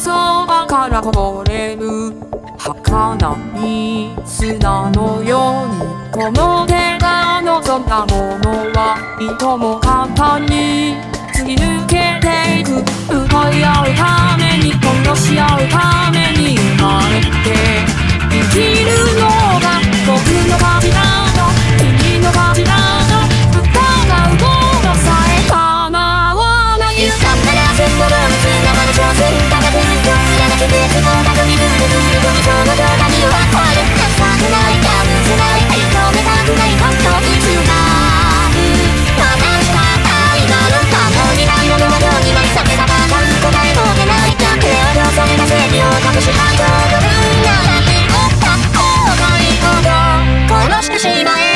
そばからこぼれる儚い砂のように、この手が望んだものはいとも簡単に突き抜けていく。奪い合うために殺し合うために生まれて生きるのが僕の勝ちだと君の勝ちだと疑うものさえ叶わない。 勇敢なら千の動物生の挑戦高く貫けて不合格にブルブルゴミその状態を壊れなさくないかむせない認めたくない本当につなぐ話した愛がの可能にないものはどうにも避けたばかり答えも出ないだけをそれが正義を隠したいと思うなら手をた方がいいほど殺してしまえ。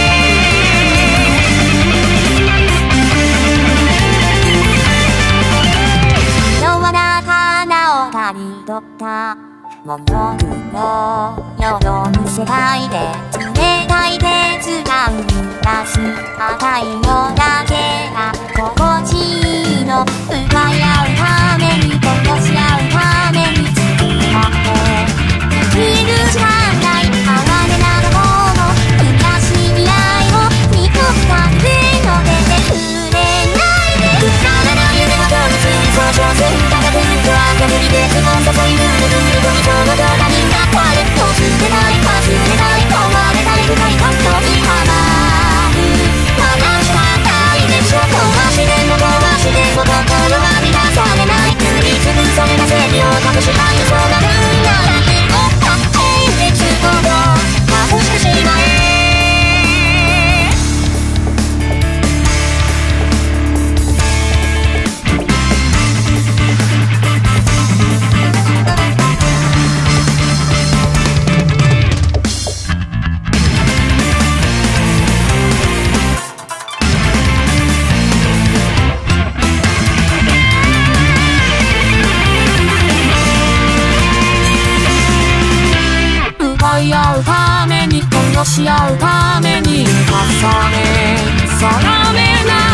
弱な花を刈り取ったモノクロ世の世界で冷たい鉄が生み出す赤いのだけが心地いいの。奪い合うために殺し合うために作った生きるしかない哀れなども悔しい未来を見込んだ腕の手で触れないでくだらない夢は動物にそう挑戦高く明るい鉄も注いでゴミその状態が壊れ忘れない忘れない壊れない深い感動にはまる話したいでしょ壊しても壊しても心は満たされない塗りつぶされた正義を隠したいそうなるなら手をたって鉄ほど隠してしまえ。 奪い合うために殺し合うために重ね定めない